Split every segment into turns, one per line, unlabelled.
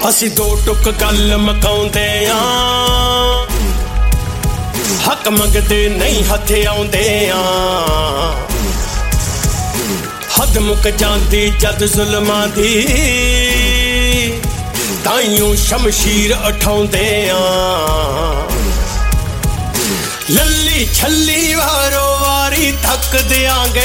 ਅਸੀਂ ਦੋ ਟੁੱਕ ਗੱਲ ਮਕਾਉਂਦੇ ਆਂ, ਹੱਕ ਮੰਗਦੇ ਨਹੀਂ ਹੱਥ ਆਉਂਦੇ ਆਂ। ਹੱਦ ਮੁੱਕ ਜਾਂਦੀ ਜਦ ਜ਼ੁਲਮਾਂ ਦੀ, ਤਾਈਓ ਸ਼ਮਸ਼ੀਰ ਉਠਾਉਂਦੇ ਆਂ। ਲੱਲੀ ਛੱਲੀ ਵਾਰੋ ਵਾਰੀ ਥੱਕ ਦਿਆਂਗੇ,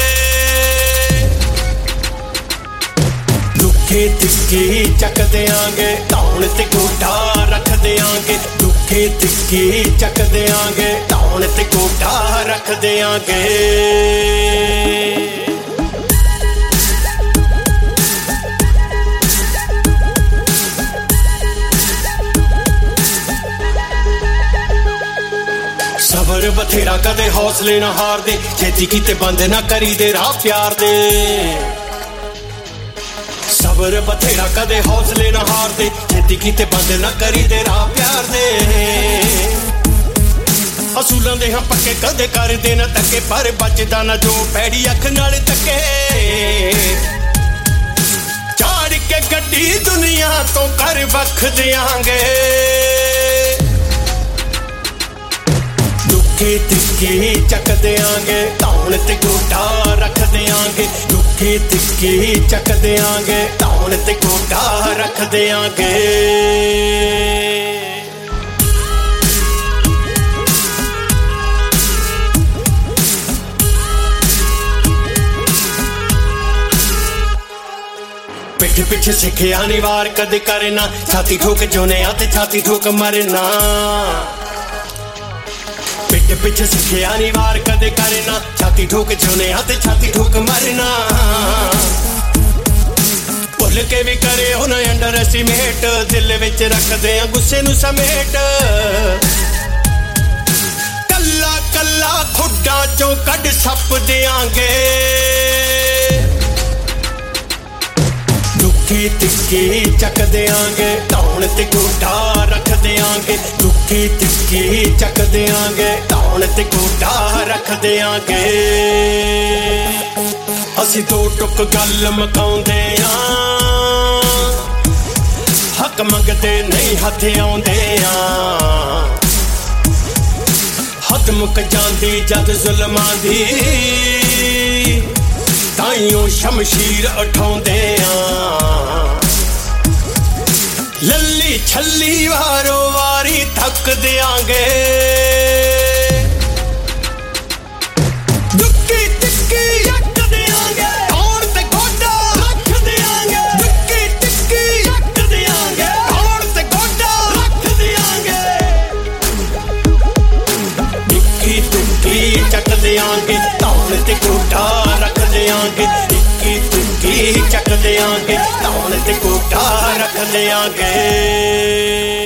ਦੁੱਖੇ ਤਿੱਖੇ ਚੱਕ ਦਿਆਂਗੇ, ਧੌਣ ਤੇ ਗੋਡਾ ਰੱਖ ਦਿਆਂਗੇ। ਦੁੱਖੇ ਤਿੱਖੇ ਚੱਕ ਦਿਆਂਗੇ, ਧੌਣ ਤੇ ਗੋਡਾ ਰੱਖ ਦਿਆਂਗੇ। ਸਬਰ ਬਥੇਰਾ ਕਦੇ ਹੌਸਲੇ ਨਾ ਹਾਰਦੇ, ਛੇਤੀ ਕੀਤੇ ਬੰਦ ਨਾ ਕਰੀਦੇ ਰਾਹ ਪਿਆਰ ਦੇ। ਸਬਰ ਬਥੇਰਾ ਕਦੇ ਹੌਸਲੇ ਨਾ ਹਾਰਦੇ, ਛੇਤੀ ਕੀਤੇ ਬੰਦ ਨਾ ਕਰੀਦੇ ਰਾਹ ਪਿਆਰ ਦੇ। ਅਸੂਲਾਂ ਦੇ ਹਾਂ ਪੱਕੇ ਕਦੇ ਕਰਦੇ ਨਾ ਧੱਕੇ, ਪਰ ਬਚਦਾ ਨਾ ਜੋ ਪੈੜੀ ਅੱਖ ਨਾਲ ਧੱਕੇ। ਝਾੜ ਕੇ ਗੱਡੀ ਦੁਨੀਆ ਤੋਂ ਕਰ ਵੱਖ ਦਿਆਂਗੇ, ਦੁੱਖੇ ਤਿੱਖੇ ਚੱਕ ਦਿਆਂਗੇ, ਧੌਣ ਤੇ ਗੋਡਾ ਰੱਖ ਦਿਆਂਗੇ। ਦੁੱਖੇ ਤਿੱਖੇ ਚੱਕ ਦਿਆਂਗੇ, ਧੌਣ ਤੇ ਗੋਡਾ ਰੱਖ ਦਿਆਂਗੇ। ਪਿੱਠ ਪਿੱਛੇ ਸਿੱਖਿਆ ਨੀ ਵਾਰ ਕਦੇ ਕਰਨਾ, ਛਾਤੀ ਠੋਕ ਜੋਨਿਆਂ ਤੇ ਛਾਤੀ ਠੋਕ ਮਰਨਾ। ਪਿੱਠ ਪਿੱਛੇ ਸਿੱਖਿਆ ਨੀ ਵਾਰ ਕਦੇ ਕਰਨਾ, ਛਾਤੀ ਠੋਕ ਜੋਨਿਆਂ ਤੇ ਛਾਤੀ ਠੋਕ ਮਰਨਾ। ਭੁੱਲ ਕੇ ਵੀ ਕਰੇ ਹੁਣ ਅੰਡਰ ਐਸਟੀਮੇਟ, ਦਿਲ ਵਿੱਚ ਰੱਖਦੇ ਆ ਗੁੱਸੇ ਨੂੰ ਸਮੇਟ। ਕੱਲਾ ਕੱਲਾ ਖੁੱਡਾਂ ਚੋਂ ਕੱਢ ਸੱਪ ਦਿਆਂਗੇ, ਦੁੱਖੇ ਤਿੱਖੇ ਚੱਕ ਦਿਆਂਗੇ, ਧੌਣ ਤੇ ਗੋਡਾ ਰੱਖ ਦਿਆਂਗੇ। ਦੁੱਖੇ ਤਿੱਖੇ ਚੱਕ ਦਿਆਂਗੇ, ਧੌਣ ਤੇ ਗੋਡਾ ਰੱਖ ਦਿਆਂਗੇ। ਅਸੀਂ ਦੋ ਟੁੱਕ ਗੱਲ ਮਕਾਉਂਦੇ ਆਂ, ਹੱਕ ਮੰਗਦੇ ਨਹੀਂ ਹੱਥ ਆਉਂਦੇ ਆਂ। ਹੱਦ ਮੁੱਕ ਜਾਂਦੀ ਜਦ ਜ਼ੁਲਮਾਂ ਦੀ, ਤਾਈਓ ਸ਼ਮਸ਼ੀਰ ਉਠਾਉਂਦੇ ਆਂ। ਲੱਲੀ ਛੱਲੀ ਵਾਰੋ ਵਾਰੀ ਥੱਕ ਦਿਆਂਗੇ, ਦੁੱਖੀ ਤਿੱਖੀ ਰੱਖ ਦਿਆਂਗੇ, ਧੌਣ ਤੇ ਗੋਡਾ ਰੱਖ ਦਿਆਂਗੇ। ਦੁੱਖੀ ਤਿੱਖੀ ਰੱਖ ਦਿਆਂਗੇ, ਧੌਣ ਤੇ ਗੋਡਾ ਰੱਖ ਦਿਆਂਗੇ। ਦੁੱਖੀ ਤਿੱਖੀ ਚੱਕ ਦਿਆਂਗੇ, ਧੌਣ ਤੇ ਗੋਡਾ ਰੱਖ ਦਿਆਂਗੇ। ਦੁੱਖੀ ਤਿੱਖੀ ਚੱਕ ਦਿਆਂਗੇ, ਧੌਣ ਤੇ ਗੋਡਾ ਰੱਖ ਦਿਆਂਗੇ।